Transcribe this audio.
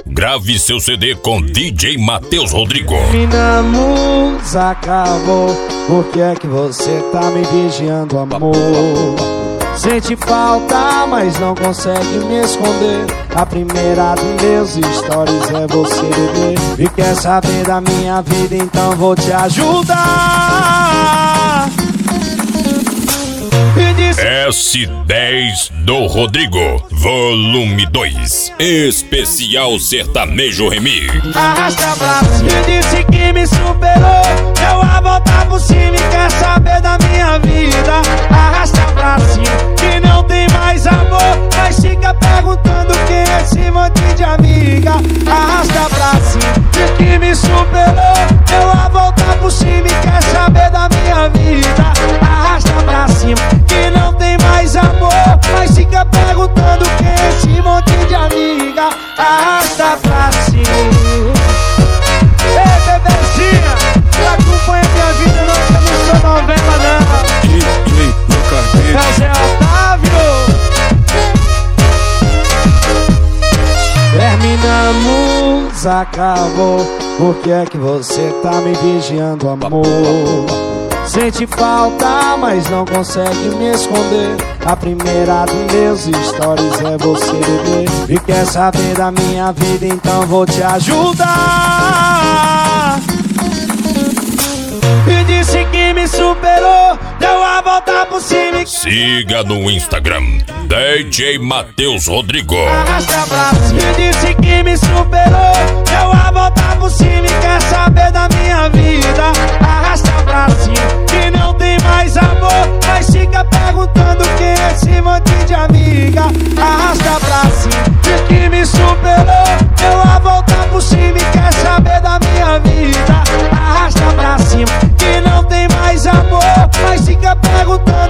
Grave seu CD com DJ Matheus Rodrigo. Terminamos, acabou. Por que é que você tá me vigiando, amor? Sente falta, mas não consegue me esconder. A primeira de meus stories é você, bebê. E quer saber da minha vida, então vou te ajudar. S10 do Rodrigo, volume 2, especial sertanejo remix. Arrasta pra cima. Me disse que me superou, deu a volta por cima e quer saber da minha vida. Arrasta pra cima, que não tem mais amor, mas fica perguntando quem é esse monte de amiga. Arrasta pra cima. Diz que me superou, deu a volta por cima e quer saber da minha vida. Arrasta pra cima, que não tem mais amor, mas fica perguntando quem é esse monte de amiga. Arrasta pra cima. Ei, bebezinha, que acompanha minha vida, não que eu não sou novela, não. É o Zé Otávio. Terminamos, acabou. Por que é que você tá me vigiando, amor? Sente falta, mas não consegue me esconder. A primeira de meus stories é você, bebê. E quer saber da minha vida, então vou te ajudar. E disse que me superou, deu a volta por cima. Siga no Instagram, DJ Matheus Rodrigo. Arrasta pra cima. E disse que me superou, deu a volta por cima e quer saber da minha vida. Arrasta pra cima, que não tem mais amor, mas fica perguntando quem é esse monte de amiga. Arrasta pra cima. Diz que me superou, deu a volta por cima e quer saber da minha vida. Arrasta pra cima, que não tem mais amor, mas fica perguntando